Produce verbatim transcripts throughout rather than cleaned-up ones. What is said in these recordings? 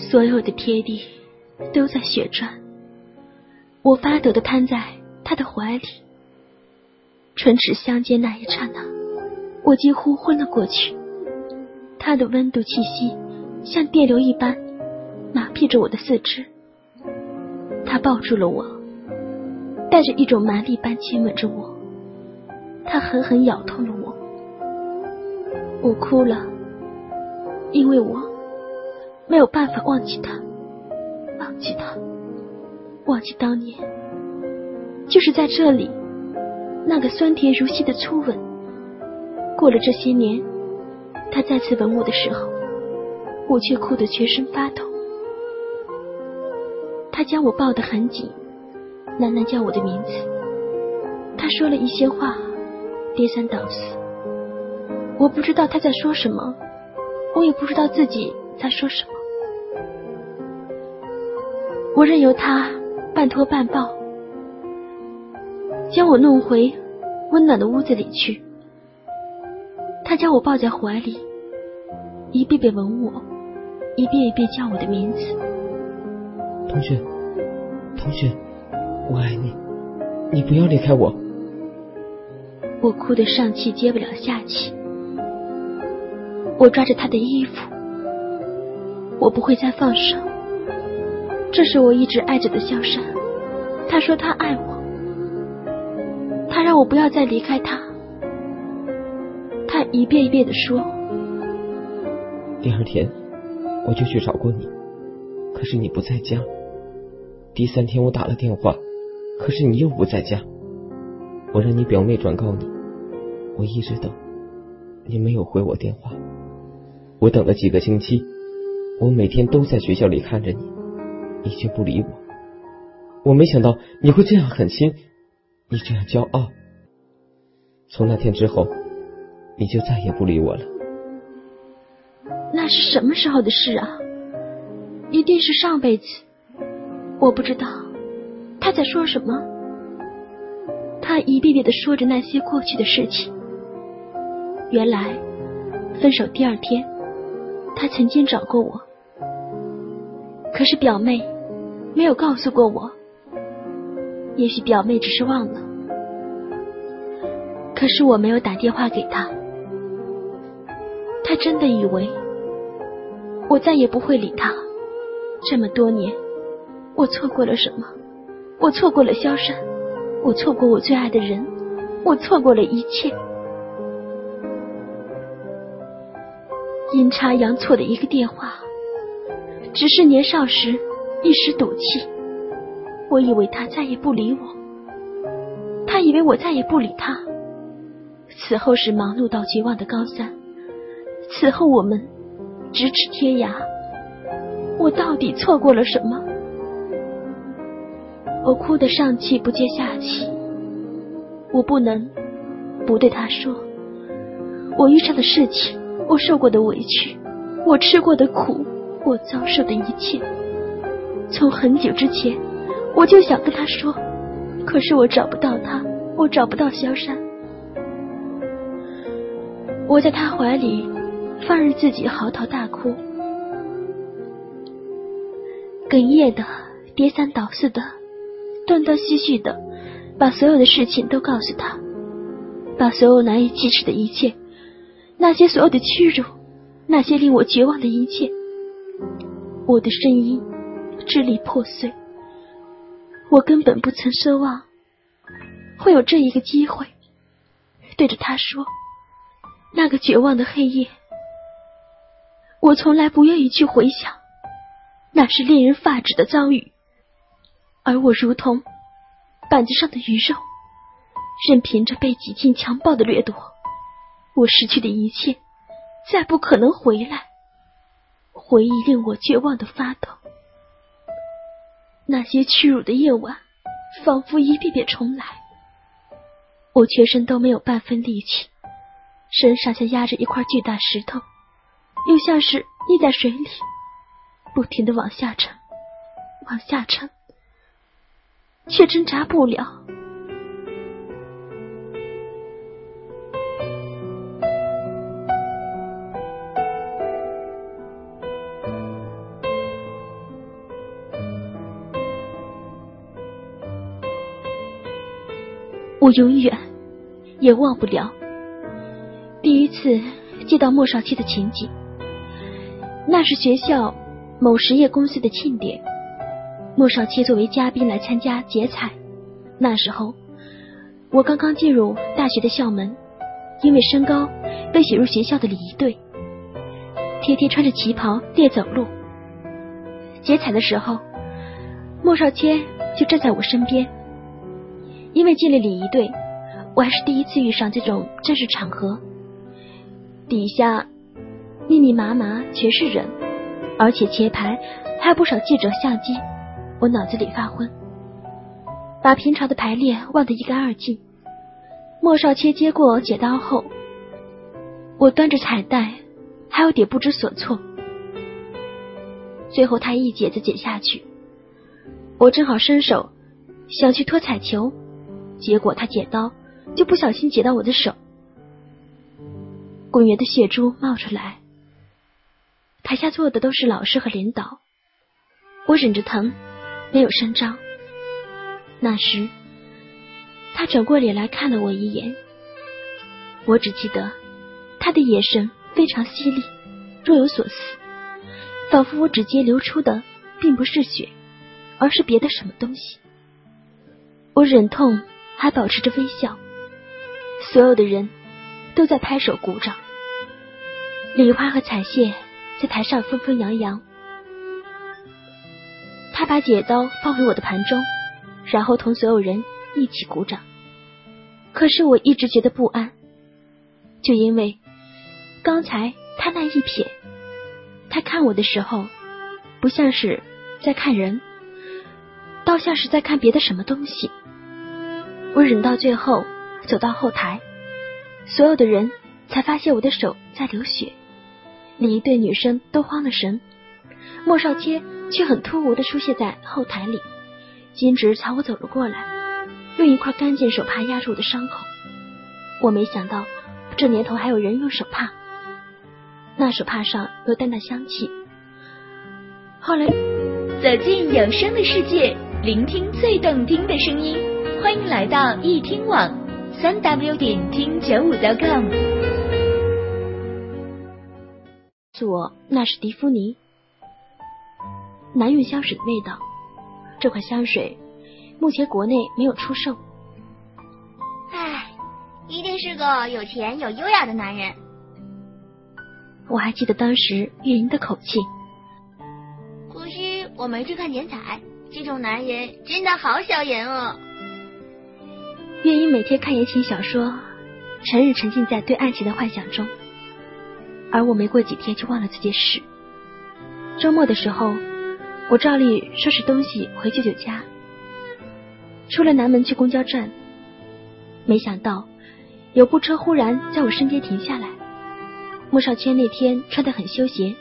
所有的天地都在旋转，我发抖地瘫在他的怀里。唇齿相接那一刹那，我几乎昏了过去。他的温度气息像电流一般麻痹着我的四肢。他抱住了我，带着一种蛮力般亲吻着我。他狠狠咬痛了我。我哭了，因为我没有办法忘记他，忘记他，忘记当年就是在这里那个酸甜如昔的初吻。过了这些年，他再次吻我的时候，我却哭得全身发抖。他将我抱得很紧，喃喃叫我的名字。他说了一些话，颠三倒四，我不知道他在说什么，我也不知道自己在说什么。我任由他半拖半抱，将我弄回温暖的屋子里去。他将我抱在怀里，一遍遍吻我，一遍一遍叫我的名字。 同学，同学，我爱你，你不要离开我。 我哭得上气接不了下气。我抓着他的衣服，我不会再放手。这是我一直爱着的萧山，他说他爱我，他让我不要再离开他。他一遍一遍地说。 第二天我就去找过你，可是你不在家。第三天我打了电话，可是你又不在家。我让你表妹转告你，我一直等，你没有回我电话。我等了几个星期，我每天都在学校里看着你，你却不理我。我没想到你会这样狠心，你这样骄傲。从那天之后，你就再也不理我了。 那是什么时候的事啊？一定是上辈子。我不知道他在说什么。他一遍遍地说着那些过去的事情。原来分手第二天，他曾经找过我，可是表妹没有告诉过我。也许表妹只是忘了，可是我没有打电话给他。他真的以为我再也不会理他。这么多年，我错过了什么？我错过了萧山，我错过我最爱的人，我错过了一切。阴差阳错的一个电话，只是年少时一时赌气。我以为他再也不理我，他以为我再也不理他。此后是忙碌到绝望的高三，此后我们咫尺天涯。我到底错过了什么？我哭得上气不接下气。我不能不对他说，我遇上的事情，我受过的委屈，我吃过的苦，我遭受的一切。从很久之前我就想跟他说，可是我找不到他，我找不到萧山。我在他怀里放任自己嚎啕大哭，哽咽的，跌三倒四的，断断续续的，把所有的事情都告诉他，把所有难以启齿的一切，那些所有的屈辱，那些令我绝望的一切。我的声音支离破碎，我根本不曾奢望会有这一个机会对着他说。那个绝望的黑夜，我从来不愿意去回想，那是令人发指的遭遇。而我如同板子上的鱼肉，任凭着被几近强暴的掠夺。我失去的一切再不可能回来。回忆令我绝望的发抖。那些屈辱的夜晚仿佛一遍遍重来。我全身都没有半分力气，身上像压着一块巨大石头，又像是溺在水里，不停地往下沉，往下沉，却挣扎不了。 我永远也忘不了第一次见到莫少卿的情景。那是学校某实业公司的庆典，莫少卿作为嘉宾来参加结彩。那时候我刚刚进入大学的校门，因为身高被选入学校的礼仪队，天天穿着旗袍练走路。结彩的时候，莫少谦就站在我身边。因为进了礼仪队，我还是第一次遇上这种正式场合，底下密密麻麻全是人，而且前排还有不少记者相机。我脑子里发昏，把平常的排练忘得一干二净。莫少谦接过剪刀后，我端着彩带还有点不知所措。最后他一剪子剪下去，我正好伸手想去拖彩球，结果他剪刀就不小心剪到我的手，滚圆的血珠冒出来。台下坐的都是老师和领导，我忍着疼没有声张。那时他转过脸来看了我一眼，我只记得他的眼神非常犀利，若有所思，仿佛我指尖流出的并不是血，而是别的什么东西。我忍痛还保持着微笑，所有的人都在拍手鼓掌，礼花和彩线在台上纷纷扬扬。他把剪刀放回我的盘中，然后同所有人一起鼓掌。可是我一直觉得不安，就因为刚才他那一瞥，他看我的时候不像是在看人，倒像是在看别的什么东西。我忍到最后走到后台，所有的人才发现我的手在流血。礼仪队女生都慌了神，莫少谦却很突兀地出现在后台里，径直朝我走了过来，用一块干净手帕压住我的伤口。我没想到这年头还有人用手帕，那手帕上有淡淡香气。后来走进有声的世界，聆听最动听的声音，欢迎来到易听网三 w 点听九五 点 com。 告诉我那是迪芙妮，男用香水的味道。这款香水目前国内没有出售。 唉，一定是个有钱有优雅的男人。 我还记得当时月莹的口气。 可惜我没去看剪彩，这种男人真的好小眼哦。 月莹每天看言情小说，成日沉浸在对爱情的幻想中，而我没过几天就忘了这件事。周末的时候，我照例收拾东西回舅舅家，出了南门去公交站，没想到有部车忽然在我身边停下来。莫少谦那天穿得很休闲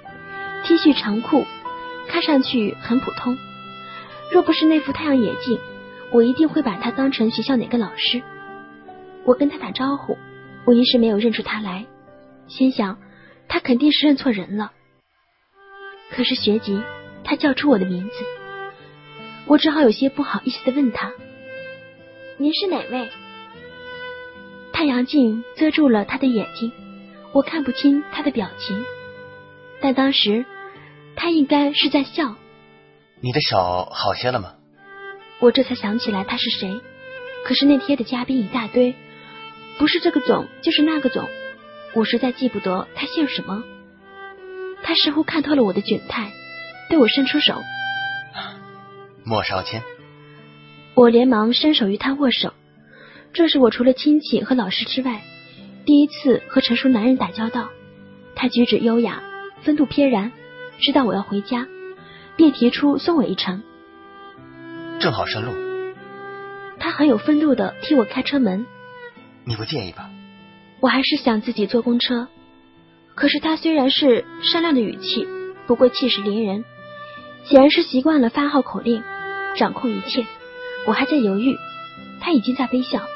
，T 恤长裤，看上去很普通，若不是那副太阳眼镜，我一定会把他当成学校哪个老师。我跟他打招呼，我一时没有认出他来，心想他肯定是认错人了。可是随即他叫出我的名字，我只好有些不好意思地问他：您是哪位？太阳镜遮住了他的眼睛，我看不清他的表情，但当时他应该是在笑。 你的手好些了吗？ 我这才想起来他是谁，可是那天的嘉宾一大堆，不是这个总就是那个总，我实在记不得他姓什么。他似乎看透了我的窘态，对我伸出手。 莫少谦。 我连忙伸手与他握手，这是我除了亲戚和老师之外第一次和成熟男人打交道。他举止优雅，风度翩然，知道我要回家，便提出送我一程。 正好顺路。 他很有风度地替我开车门。 你不介意吧？ 我还是想自己坐公车，可是他虽然是善良的语气，不过气势凌人，显然是习惯了发号口令，掌控一切。我还在犹豫，他已经在微笑。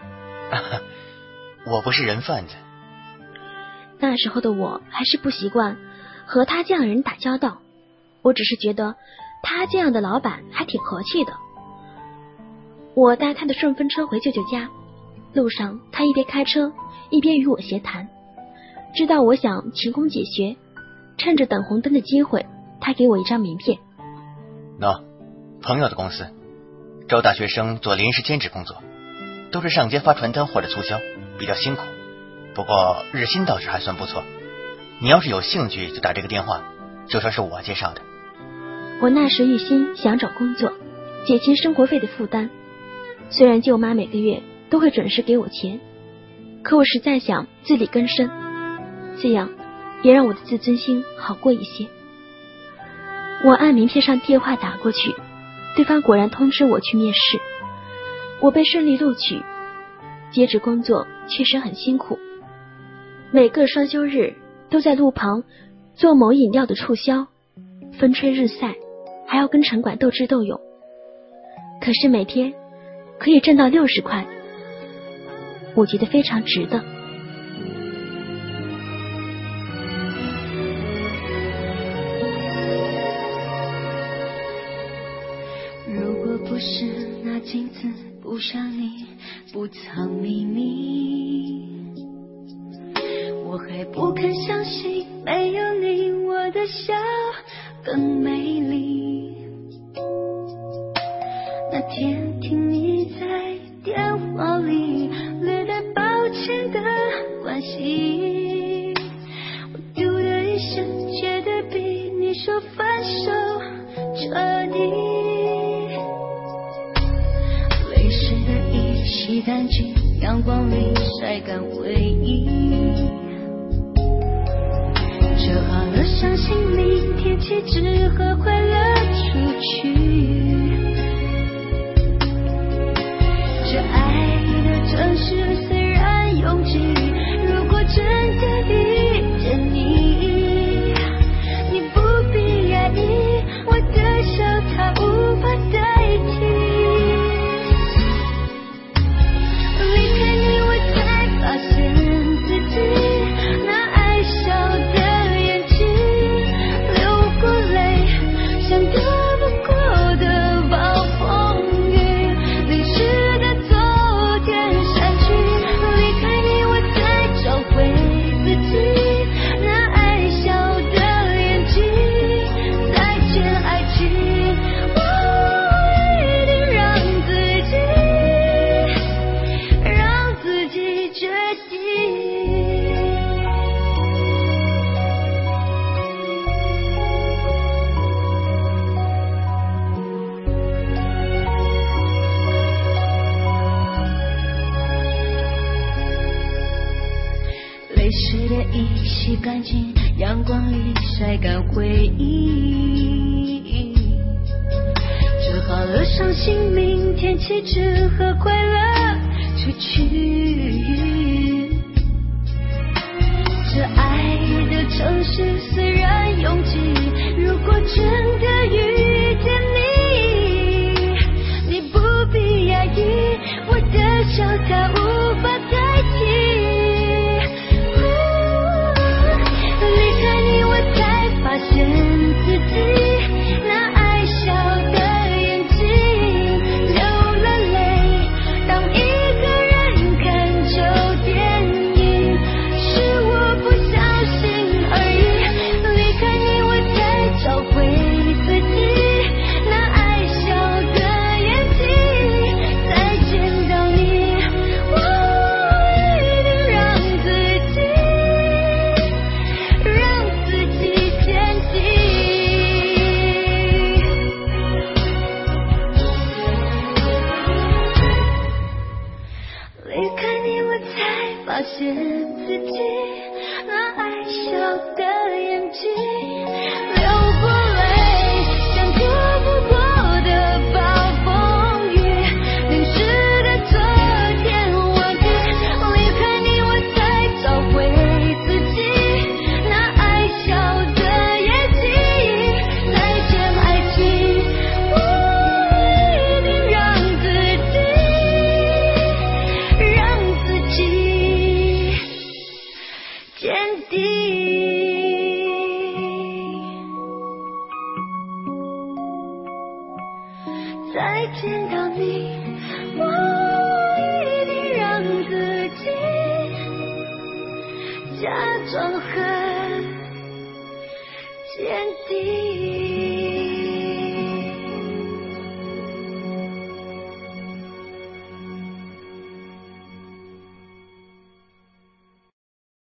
我不是人贩子。 那时候的我还是不习惯和他这样的人打交道，我只是觉得他这样的老板还挺和气的。 我搭他的顺风车回舅舅家，路上他一边开车一边与我闲谈，知道我想勤工俭学，趁着等红灯的机会，他给我一张名片。 喏，朋友的公司，招大学生做临时兼职工作，都是上街发传单或者促销，比较辛苦，不过日薪倒是还算不错。你要是有兴趣就打这个电话，就说是我介绍的。 我那时一心想找工作，减轻生活费的负担。虽然舅妈每个月都会准时给我钱，可我实在想自力更生，这样也让我的自尊心好过一些。我按名片上电话打过去，对方果然通知我去面试，我被顺利录取。兼职工作确实很辛苦，每个双休日都在路旁做某饮料的促销，风吹日晒，还要跟城管斗智斗勇。可是每天可以挣到六十块，我觉得非常值得。 如果不是那镜子不像你不藏秘密，我还不肯相信没有你我的笑更美丽。那天听你在电话里略带抱歉的关心，我丢的一声觉得比你说分手彻底。泪湿的衣洗干净，阳光里晒干回忆，折好了相信明天起只和快乐出去。这爱的城市虽然拥挤，如果真的遇见你，你不必压抑，我的笑它无法代替。离开你我才发现自己那爱笑的眼睛，流过泪像躲不过的暴风雨，淋湿的昨天删去。离开你我才找回自己那爱笑的眼睛，再见爱情，我一定让自己让自己决定。泪湿的衣洗干净，阳光里晒干回忆，折好了伤心明天起只和快乐出去。这爱的城市虽然拥挤，如果真的遇见你，你不必压抑，我的笑它无法代替。离开你我才发现自己那爱笑的眼睛，流了泪当一个人看旧电影，是我不小心而已。离开你我才找回自己那爱笑的眼睛，再见到你我一定让自己让自己坚定。离开你我才发现自己那爱笑的眼睛，流过泪像躲不过的暴风雨，淋湿的昨天忘记。离开你我才找回自己那爱笑的眼睛，再见爱情，我一定让自己让自己坚定。再见到你